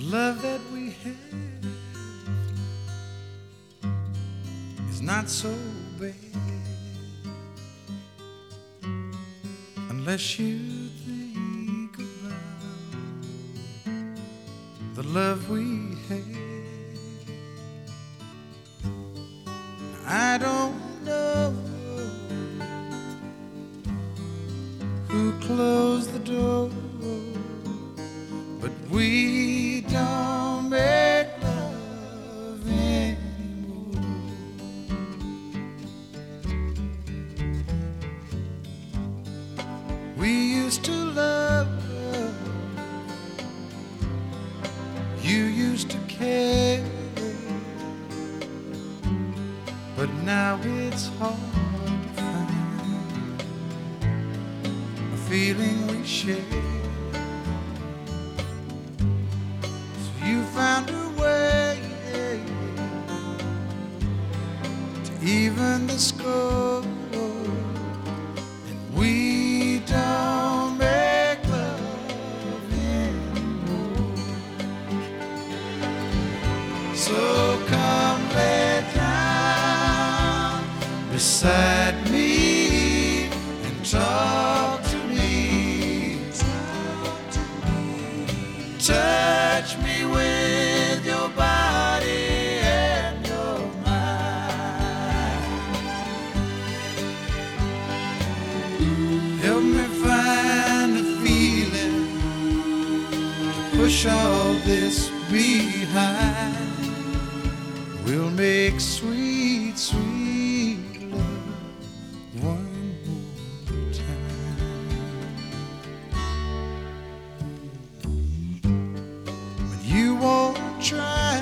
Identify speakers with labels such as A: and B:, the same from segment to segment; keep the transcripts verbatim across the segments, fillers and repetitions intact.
A: love that we have is not so bad unless you think about the love we have. I don't know who closed the door, but we don't make love anymore. We used to love, you used to care, but now it's hard to find a feeling we share. You found a way to even the score, and we don't make love anymore. So come lay down beside me and talk to me. Touch me with your body and your mind. Help me find a feeling to push all this behind. We'll make sweet, sweet love one more time. But you won't try,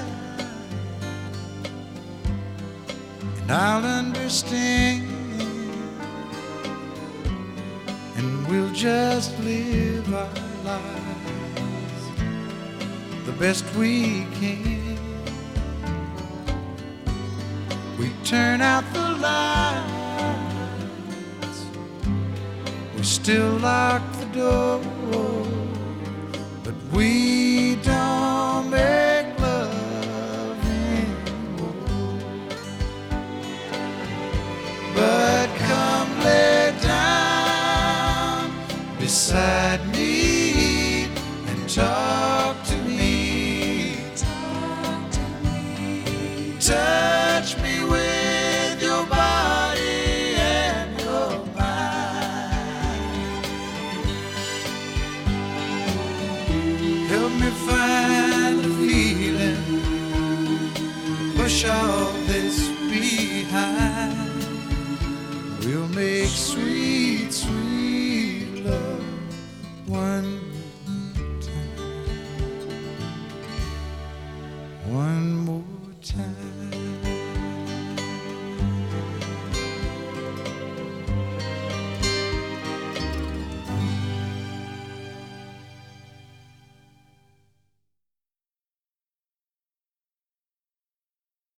A: and I'll understand, and we'll just live our lives the best we can. We turn out the lights, we still lock the door, but we don't make love anymore. But come lay down beside me and talk to me. Talk to me. Touch me with your body and your mind. Help me find a feeling, push all this behind. We'll make sweet